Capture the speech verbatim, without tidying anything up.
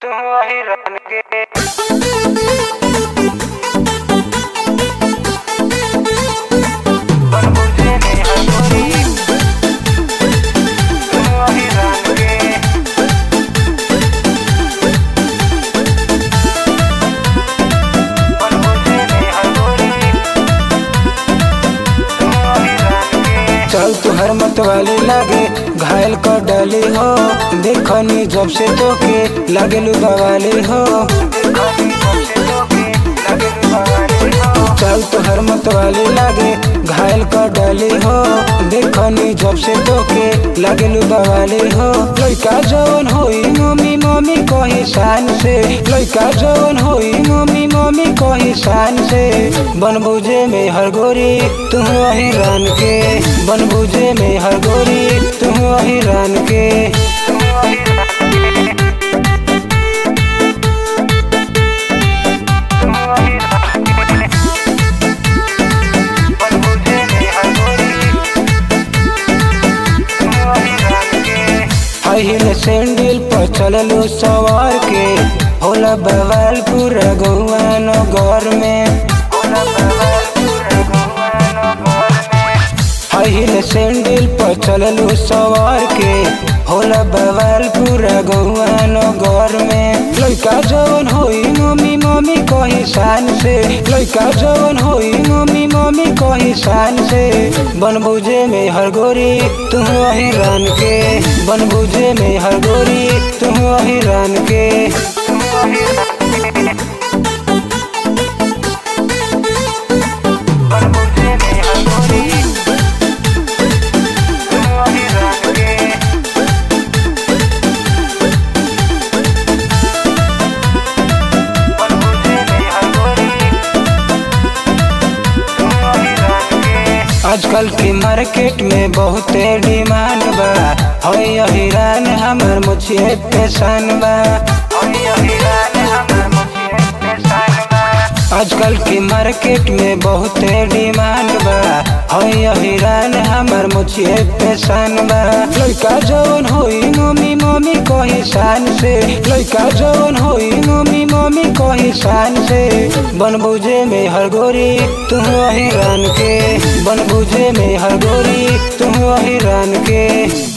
तुम वही रन के पर मुझे नहीं है कोई। तुम वही रन के पर मुझे नहीं है कोई। तुम वही रन के चल तुहर मत वाली लागे घायल कर डाली हो। देखनी जब से तो के लागे बवाली हो। देखनी जब से धोखे लगे बवाली हो। चल तुहर मत वाली लागे घायल कर डाली हो। देखनी जब से तो के लागे बवाली हो। लइका जवन होई मम्मी मम्मी कही शान से। लइका जवन होई मम्मी मम्मी कही शान से। बनबुझे में हर गोरी तुम वही रान के। बनबुझे में हर गोरी तुम वही रान के। तुम वही रन के तुम वही रन के पर मुझे नहीं है कोई। तुम वही रन के हाई हिल सैंडल पर चललो सवार के। होला बवाल पूरा गौआ नगर में। होला बवाल पूरा गौआ नगर में। हाई हिल सैंडल पर चललो सवार के। होला बवाल पूरा गौआ नगर में। लइका जवन होई मम्मी मम्मी कही शान से। लइका जवन होई मम्मी मम्मी कही शान से। बनबुझे में हर गोरी तुम वही रान के। बनबुझे में हर गोरी तुम वही रान के। तुम वही रन के पर मुझे नहीं है कोई। तुम वही रन के पर मुझे नहीं है कोई। तुम वही रन के आजकल के मार्केट में बहुते डिमांड बा। होय हिरान हमर मुछिए पेशान बा। होई हिरान हमर मुझे पहचान बा। आजकल के मार्केट में बहुते डिमांड बा। होय हिरान हमर मुछिए पेशान बा। लइका जवन होई मम्मी मम्मी कही शान से। लइका जवन होई मम्मी मम्मी कही शान से। बनबुझे में हर गोरी तुम वही रान के। बनबुझे में हर गोरी तुम वही रान के।